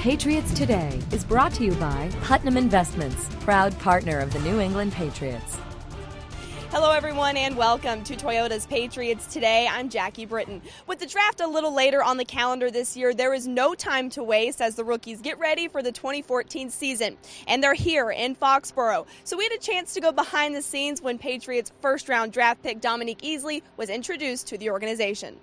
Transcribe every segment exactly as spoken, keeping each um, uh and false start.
Patriots Today is brought to you by Putnam Investments, proud partner of the New England Patriots. Hello, everyone, and welcome to Toyota's Patriots Today. I'm Jackie Britton. With the draft a little later on the calendar this year, there is no time to waste as the rookies get ready for the twenty fourteen season. And they're here in Foxborough. So we had a chance to go behind the scenes when Patriots' first-round draft pick Dominique Easley was introduced to the organization.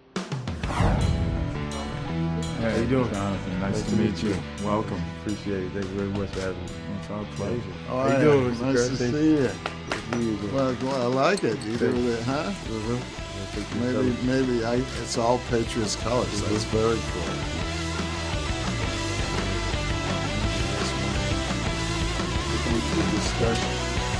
How you doing, Jonathan? Nice, nice to meet you. you. Welcome. Appreciate it. Thank you very much for having me. It's our pleasure. All right. How you doing, Mister Nice Kirk? to Thank see you. you. Well, well, I like it. You do it, huh? Mm-hmm. Maybe, maybe I, it's all Patriots colors. Mm-hmm. That's very cool. Discussion.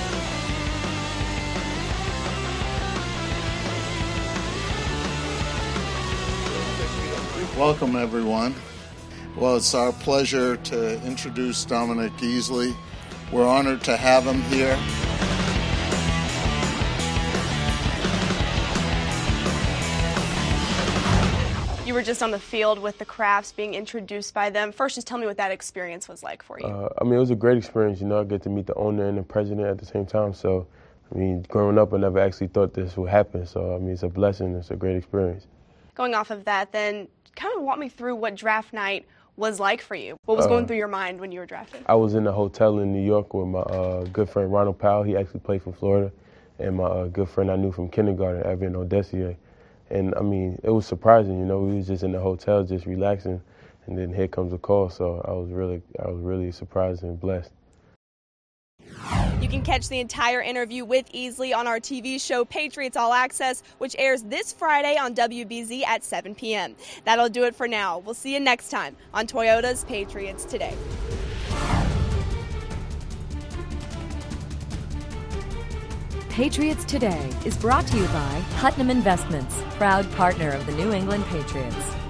Welcome, everyone. Well, it's our pleasure to introduce Dominique Easley. We're honored to have him here. You were just on the field with the Crafts, being introduced by them. First, just tell me what that experience was like for you. Uh, I mean, it was a great experience. You know, I get to meet the owner and the president at the same time. So, I mean, growing up, I never actually thought this would happen. So, I mean, it's a blessing. It's a great experience. Going off of that, then, kind of walk me through what draft night was like for you. What was uh, going through your mind when you were drafted? I was in a hotel in New York with my uh, good friend Ronald Powell. He actually played for Florida. And my uh, good friend I knew from kindergarten, Evan Odessier. And, I mean, it was surprising, you know. We was just in the hotel just relaxing, and then here comes a call. So I was really, I was really surprised and blessed. You can catch the entire interview with Easley on our T V show Patriots All Access, which airs this Friday on W B Z at seven p.m. That'll do it for now. We'll see you next time on Toyota's Patriots Today. Patriots Today is brought to you by Putnam Investments, proud partner of the New England Patriots.